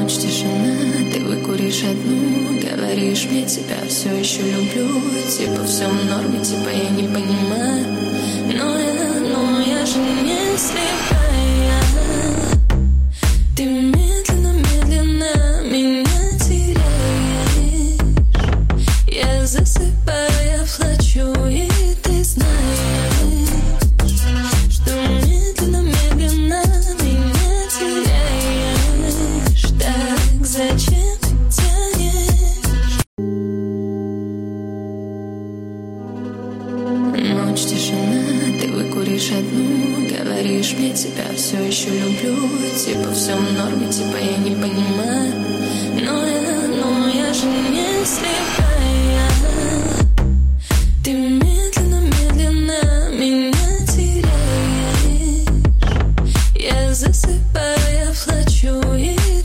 Ночь, тишина, ты выкуришь одну. Говоришь мне, тебя все еще люблю. Типа все в норме, типа я не понимаю. Но я же не слепая. Ты медленно, медленно меня теряешь. Я засыпаю, я плачу, и ты знаешь, что медленно, медленно меня теряешь. Так зачем тянешь? Ночь, тишина, ты выкуришь одну. Говоришь мне, тебя все еще люблю. Типа все в норме, типа я не понимаю. Но я же не слепая. Ты медленно, медленно меня теряешь. Я засыпаю, я плачу, и